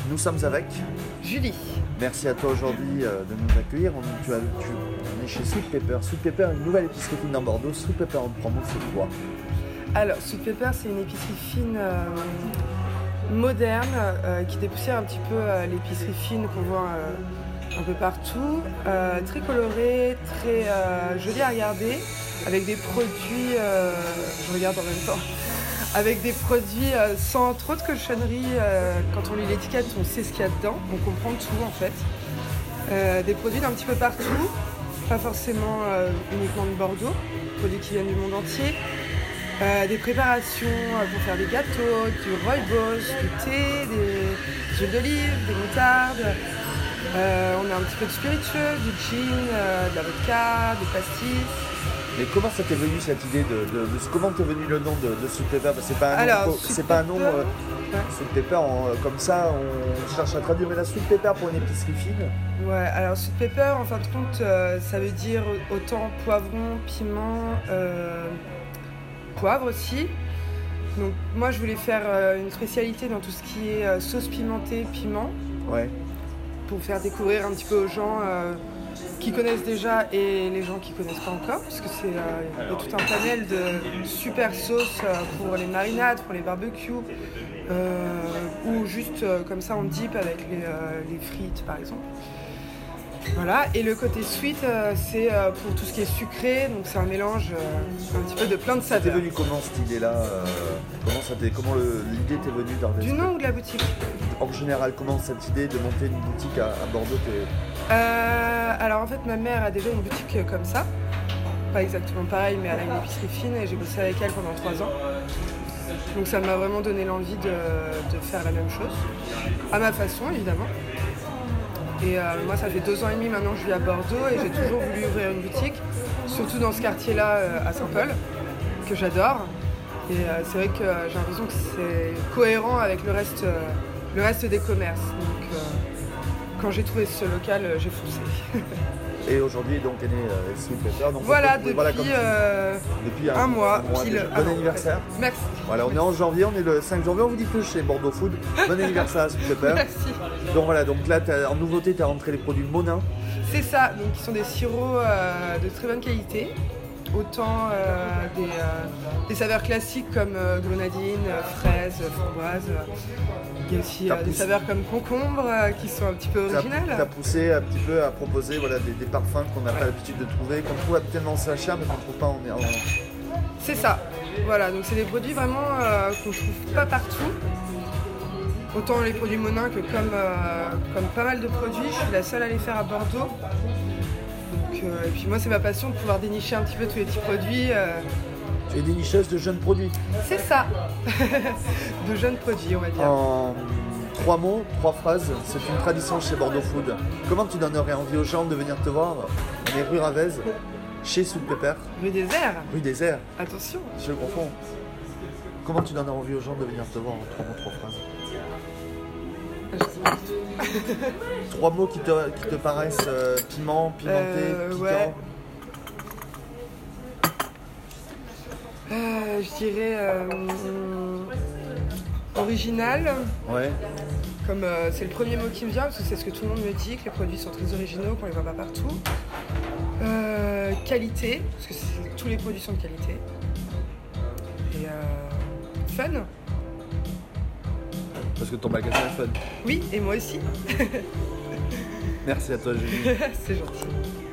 Nous sommes avec Julie. Merci à toi aujourd'hui de nous accueillir. On est chez Sweet Pepper. Sweet Pepper, une nouvelle épicerie fine dans Bordeaux. Sweet Pepper en promo, c'est quoi? Alors, Sweet Pepper, c'est une épicerie fine moderne qui dépoussière un petit peu l'épicerie fine qu'on voit un peu partout. Très colorée, très jolie à regarder, avec des produits, je regarde en même temps, avec des produits sans trop de cochonneries. Quand on lit l'étiquette, on sait ce qu'il y a dedans, on comprend tout en fait. Des produits d'un petit peu partout, pas forcément uniquement de Bordeaux, produits qui viennent du monde entier. Des préparations pour faire des gâteaux, du rooibos, du thé, des huiles d'olive, des moutardes. On a un petit peu de spiritueux, du gin, de la vodka, des pastis. Mais comment ça t'est venu cette idée comment t'est venu le nom de Sweet Pepper? C'est pas un nom Sweet Pepper comme ça, on cherche à traduire, mais la Sweet Pepper pour une épicerie fine. Ouais, alors Sweet Pepper, en fin de compte, ça veut dire autant poivron, piment, poivre aussi. Donc moi je voulais faire une spécialité dans tout ce qui est sauce pimentée, piment. Ouais. Pour faire découvrir un petit peu aux gens qui connaissent déjà et les gens qui connaissent pas encore, parce que il y a tout un panel de super sauces pour les marinades, pour les barbecues, ou juste comme ça on dip avec les frites par exemple. Voilà, et le côté sweet, c'est pour tout ce qui est sucré, donc c'est un mélange un petit peu de plein de saveurs. T'es venu comment cette idée-là Comment l'idée t'est venue d'organiser? Du nom ou de la boutique? En général, comment cette idée de monter une boutique à Bordeaux Alors en fait, ma mère a déjà une boutique comme ça, pas exactement pareil, mais elle a une épicerie fine et j'ai bossé avec elle pendant 3 ans. Donc ça m'a vraiment donné l'envie de faire la même chose, à ma façon évidemment. Et moi ça fait 2 ans et demi maintenant que je vis à Bordeaux et j'ai toujours voulu ouvrir une boutique, surtout dans ce quartier-là à Saint-Paul, que j'adore. Et c'est vrai que j'ai l'impression que c'est cohérent avec le reste des commerces. Donc quand j'ai trouvé ce local, j'ai foncé. Et aujourd'hui donc est né Sweet Pepper. Donc voilà, depuis un mois pile. Bon anniversaire. Merci. Voilà, on est en janvier, on est le 5 janvier, on vous dit que chez Bordeaux Food. Bon anniversaire à Sweet Pepper. Merci. Donc voilà, donc là en nouveauté tu as rentré les produits Monin. C'est ça, donc qui sont des sirops de très bonne qualité. Autant des saveurs classiques comme grenadine, fraise, framboise. Il y a aussi des saveurs comme concombre qui sont un petit peu originales. Tu as poussé un petit peu à proposer des parfums qu'on n'a pas l'habitude de trouver, qu'on trouve habituellement en sachet mais qu'on ne trouve pas en... C'est ça. Voilà, donc c'est des produits vraiment qu'on ne trouve pas partout. Autant les produits Monin que comme pas mal de produits, je suis la seule à les faire à Bordeaux. Donc, et puis moi c'est ma passion de pouvoir dénicher un petit peu tous les petits produits. Tu es dénicheuse de jeunes produits. C'est ça. De jeunes produits on va dire. En 3 mots, 3 phrases, c'est une tradition chez Bordeaux Food. Comment tu donnerais envie aux gens de venir te voir? On est rue Ravez, chez Sweet Pepper. Rue des Airs. Rue des Airs. Attention. Je confonds. Comment tu donnerais envie aux gens de venir te voir en 3 mots, 3 phrases? 3 mots qui te paraissent piment, pimenté, piquant. Ouais. Je dirais original. Ouais. Comme c'est le premier mot qui me vient, parce que c'est ce que tout le monde me dit, que les produits sont très originaux, qu'on les voit pas partout. Qualité, parce que tous les produits sont de qualité. Et fun. Parce que ton magasin est fun. Oui, et moi aussi. Merci à toi, Julie. C'est gentil.